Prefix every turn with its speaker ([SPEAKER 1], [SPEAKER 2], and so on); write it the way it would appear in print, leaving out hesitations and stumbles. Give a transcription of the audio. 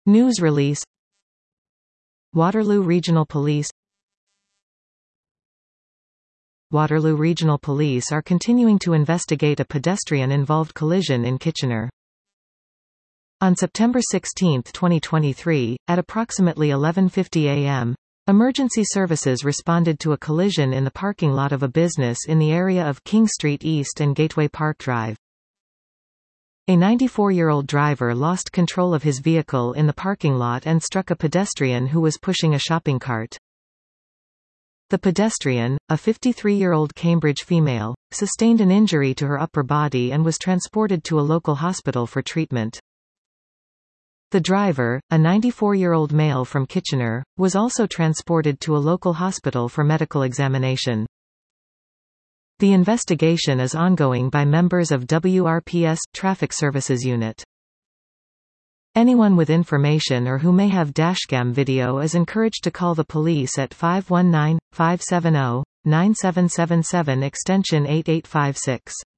[SPEAKER 1] News release. Waterloo Regional Police. Waterloo Regional Police are continuing to investigate a pedestrian-involved collision in Kitchener. On September 16, 2023, at approximately 11:50 a.m., emergency services responded to a collision in the parking lot of a business in the area of King Street East and Gateway Park Drive. A 94-year-old driver lost control of his vehicle in the parking lot and struck a pedestrian who was pushing a shopping cart. The pedestrian, a 53-year-old Cambridge female, sustained an injury to her upper body and was transported to a local hospital for treatment. The driver, a 94-year-old male from Kitchener, was also transported to a local hospital for medical examination. The investigation is ongoing by members of WRPS Traffic Services Unit. Anyone with information or who may have dashcam video is encouraged to call the police at 519-570-9777 extension 8856.